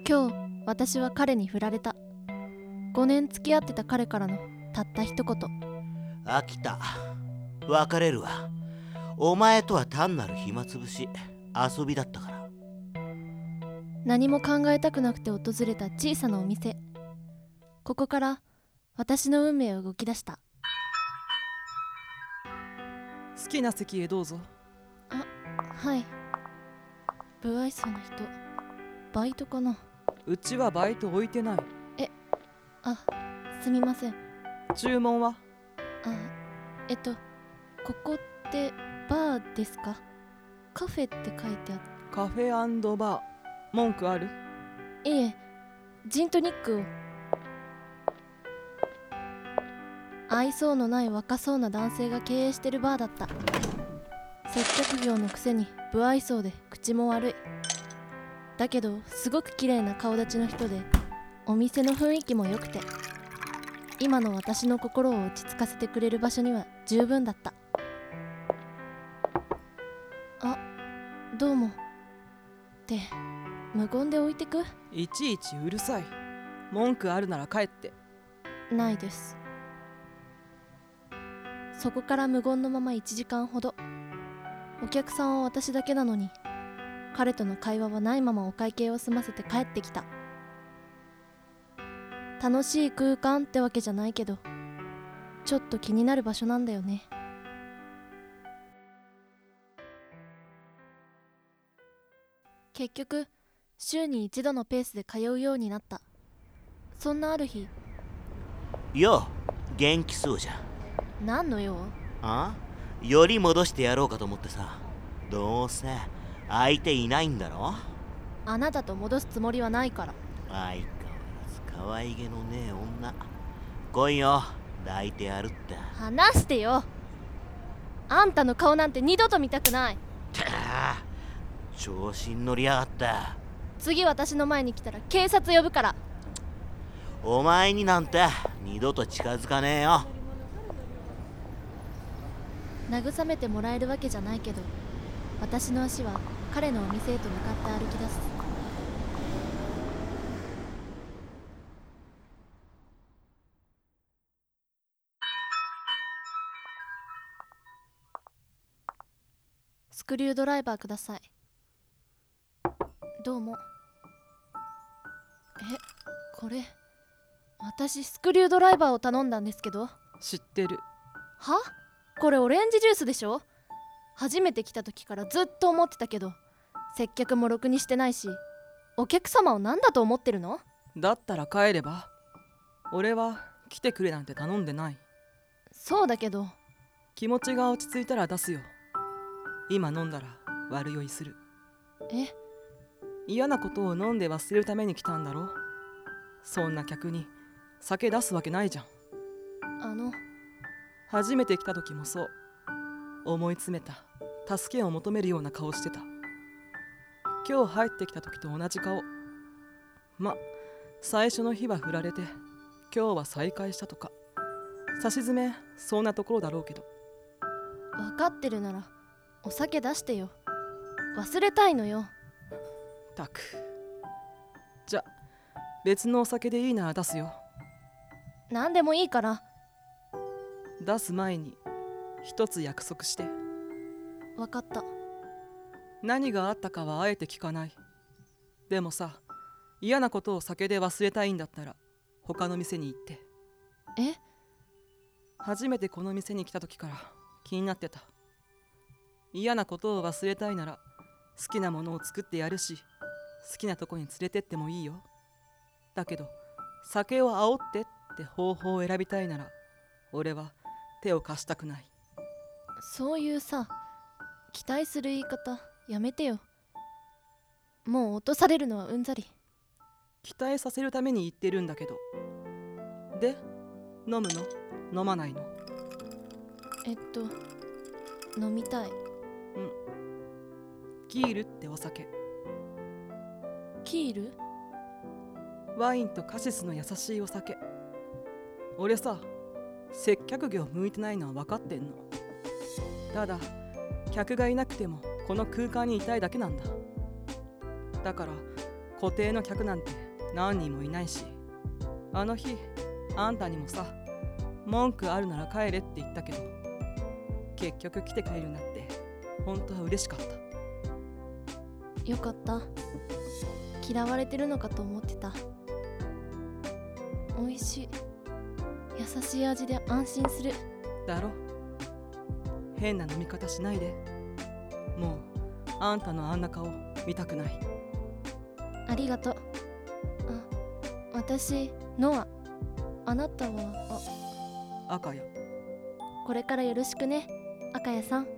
今日私は彼に振られた。5年付き合ってた彼からのたった一言。 飽きた。別れるわ。お前とは単なる暇つぶし、遊びだったから。 何も考えたくなくて訪れた小さなお店。ここから私の運命は動き出した。 好きな席へどうぞ。 はい。不愛想な人。バイトかな。 うちはバイト置いてない。 すみません。 注文は？ ここってバーですか？カフェって書いてあっカフェ&バー。文句ある？ いえ、ジントニックを。愛想のない若そうな男性が経営してるバーだった。接客業のくせに不愛想で口も悪い。だけどすごく綺麗な顔立ちの人で、お店の雰囲気も良くて、今の私の心を落ち着かせてくれる場所には十分だった。どうもって無言で置いてく？ いちいちうるさい。文句あるなら帰って。 ないです。そこから無言のまま1時間ほど。お客さんは私だけなのに、彼との会話はないままお会計を済ませて帰ってきた。楽しい空間ってわけじゃないけど、ちょっと気になる場所なんだよね。結局週に1度のペースで通うようになった。そんなある日。 よう、元気そうじゃん。 何の用？ より戻してやろうかと思ってさ。どうせ相手いないんだろ。 あなたと戻すつもりはないから。 相変わらず可愛げのねえ女。来いよ、抱いてやるって。 話してよ。あんたの顔なんて二度と見たくない。 調子に乗りやがった。 次私の前に来たら警察呼ぶから。 お前になんて二度と近づかねえよ。 慰めてもらえるわけじゃないけど、私の足は彼のお店へと向かって歩き出す。スクリュードライバーください。どうも。これ私スクリュードライバーを頼んだんですけど。 知ってる。 は？これオレンジジュースでしょ？初めて来た時からずっと思ってたけど、接客もろくにしてないし、お客様を何だと思ってるの？ だったら帰れば。俺は来てくれなんて頼んでない。 そうだけど。 気持ちが落ち着いたら出すよ。今飲んだら悪酔いする。嫌なことを飲んで忘れるために来たんだろ。そんな客に酒出すわけないじゃん。初めて来た時もそう。思い詰めた、助けを求めるような顔してた。今日入ってきた時と同じ顔。最初の日は振られて、今日は再会したとか、さしずめそんなところだろうけど。 分かってるならお酒出してよ。忘れたいのよ。 たく。じゃ別のお酒でいいなら出すよ。 何でもいいから。 出す前に一つ約束して。 分かった。 何があったかはあえて聞かない。でもさ、嫌なことを酒で忘れたいんだったら他の店に行って。初めてこの店に来た時から気になってた。嫌なことを忘れたいなら好きなものを作ってやるし、好きなとこに連れてってもいいよ。だけど酒を煽ってって方法を選びたいなら、俺は手を貸したくない。 そういうさ、期待する言い方やめてよ。もう落とされるのはうんざり。 期待させるために言ってるんだけど。で、飲むの？飲まないの？ 飲みたい。 キールってお酒。 キール？ ワインとカシスの優しいお酒。俺さ、接客業向いてないのは分かってんの。ただ客がいなくてもこの空間にいたいだけなんだ。だから固定の客なんて何人もいないし、あの日あんたにもさ、文句あるなら帰れって言ったけど、結局来てくれるんだって本当は嬉しかった。 よかった。嫌われてるのかと思ってた。美味しい。優しい味で安心する。 だろ。変な飲み方しないで。もうあんたのあんな顔見たくない。 ありがとう。私ノア。あなたは赤や。 これからよろしくね、赤谷さん。